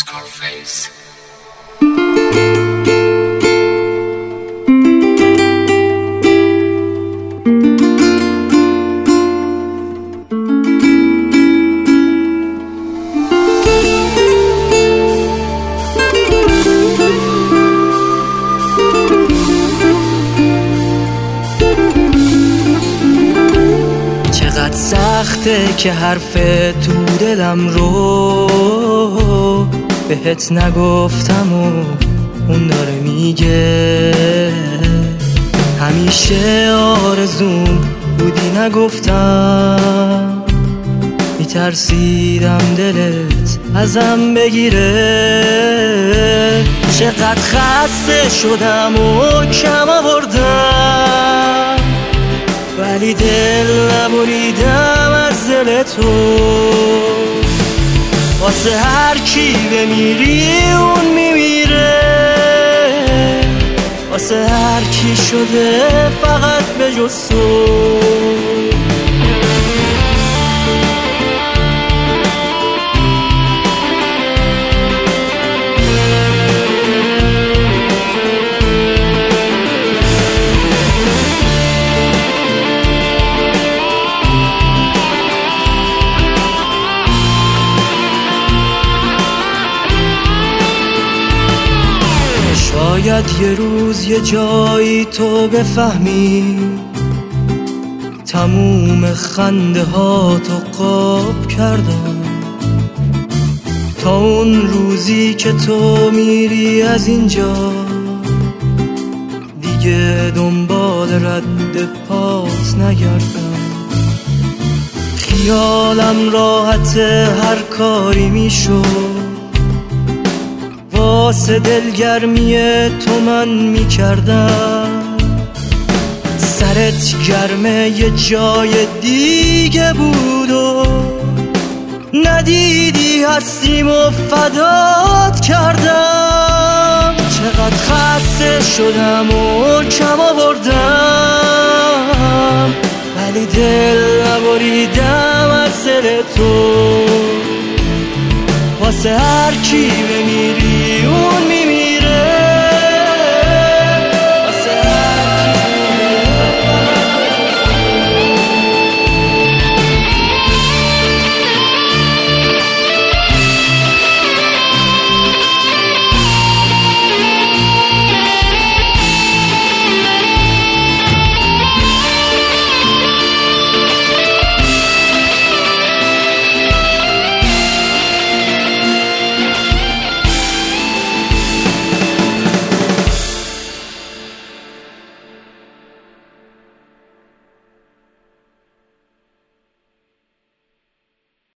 Scarface. چقدر سخته که حرف تو دلم رو بهت نگفتم و اون داره میگه. همیشه آرزوم بودی نگفتم، میترسیدم دلت ازم بگیره. چقدر خسته شدم و کم آوردم، ولی دل نبریدم از دل تو. واسه هر کی بمیری اون میمیره، واسه هر کی شده فقط به جز تو. شاید یه روز یه جایی تو بفهمی تموم خنده ها تو قاب کردم. تا اون روزی که تو میری از اینجا، دیگه دنبال رد پات نگردم. خیالم راحت هر کاری میشد، واسه دلگرمی تو من میکردم. سرت گرمه یه جای دیگه بود و ندیدی هستیم و فدات کردم. چقدر خسته شدم و کم آوردم، ولی دل نبریدم از دل تو. واسه هر کی بمیری اون